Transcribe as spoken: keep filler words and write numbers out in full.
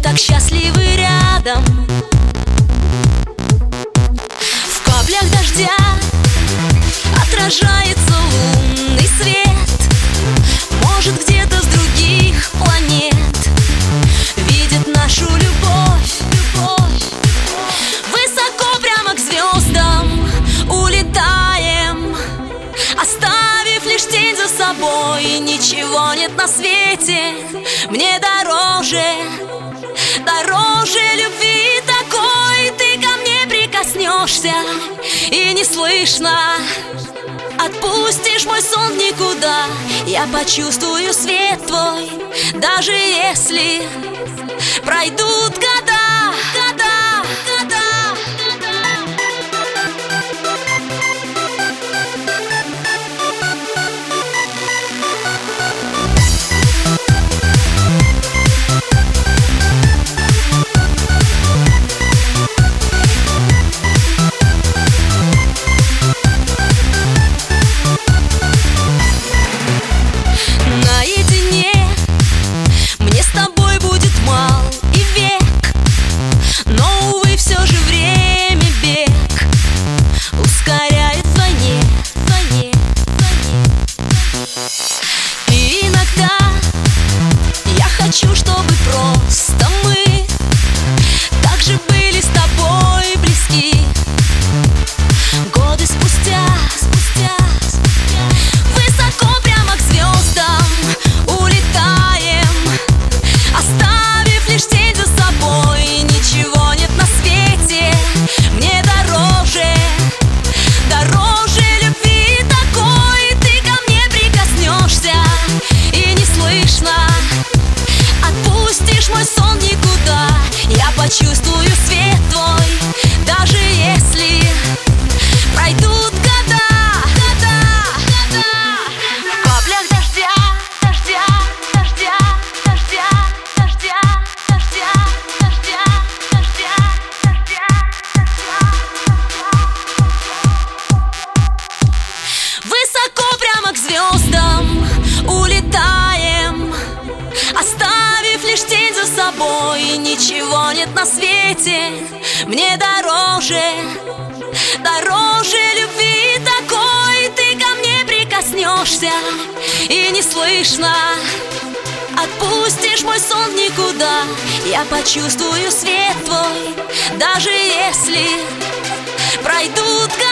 так счастливы рядом. В каплях дождя отражается лунный свет. Может, где-то с других планет видит нашу любовь, любовь. Высоко прямо к звездам улетаем, оставив лишь тень за собой. Ничего нет на свете мне дороже, дороже любви такой. Ты ко мне прикоснешься и не слышно отпустишь мой сон никуда. Я почувствую свет твой, даже если пройдут года, года, года. Хочу, чтобы просто мы также были с тобой близки. Годы спустя, спустя, высоко прямо к звездам улетаем, оставив лишь тень за собой. Ничего нет на свете мне дороже, дороже любви такой. Ты ко мне прикоснешься и не слышно отпустишь мой сон никуда. Я почувствую свет твой, даже если пройдут года, года, года. В каплях дождя, дождя, дождя, дождя, дождя, дождя, дождя, дождя, дождя, дождя. Высоко прямо к звездам улетаем, оставив лишь тень за собой. Ничего нет на свете мне дороже, дороже любви такой. Ты ко мне прикоснешься и не слышно отпустишь мой сон никуда. Я почувствую свет твой, даже если пройдут годы.